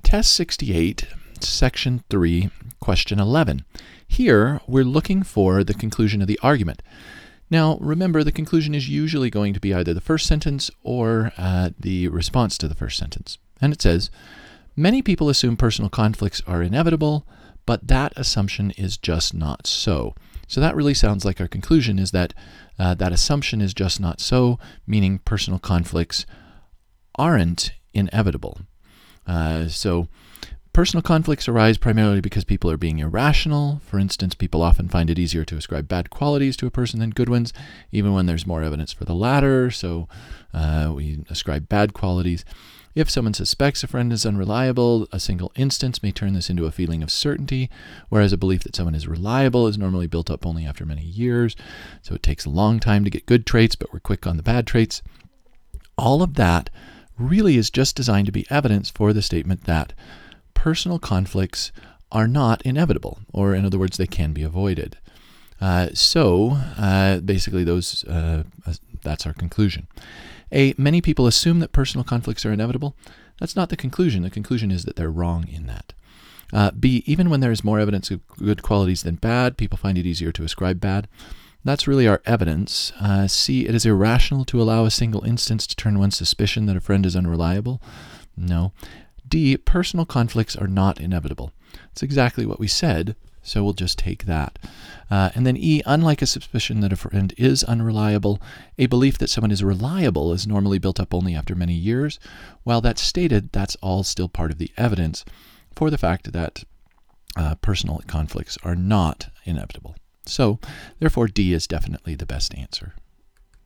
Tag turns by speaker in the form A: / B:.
A: Test 68, Section 3, Question 11. Here, we're looking for the conclusion of the argument. Now, remember, the conclusion is usually going to be either the first sentence or the response to the first sentence. And it says, many people assume personal conflicts are inevitable, but that assumption is just not so. So that really sounds like our conclusion is that that assumption is just not so, meaning personal conflicts aren't inevitable. So personal conflicts arise primarily because people are being irrational. For instance, people often find it easier to ascribe bad qualities to a person than good ones, even when there's more evidence for the latter. So we ascribe bad qualities. If someone suspects a friend is unreliable, a single instance may turn this into a feeling of certainty, whereas a belief that someone is reliable is normally built up only after many years. So it takes a long time to get good traits, but we're quick on the bad traits. All of that really is just designed to be evidence for the statement that personal conflicts are not inevitable, or in other words, they can be avoided. Basically that's our conclusion. A, many people assume that personal conflicts are inevitable. That's not the conclusion. The conclusion is that they're wrong in that. B, even when there is more evidence of good qualities than bad, people find it easier to ascribe bad. That's really our evidence. C, it is irrational to allow a single instance to turn one's suspicion that a friend is unreliable. No. D, personal conflicts are not inevitable. It's exactly what we said, so we'll just take that. And then E, unlike a suspicion that a friend is unreliable, a belief that someone is reliable is normally built up only after many years. While that's stated, that's all still part of the evidence for the fact that personal conflicts are not inevitable. So, therefore, D is definitely the best answer.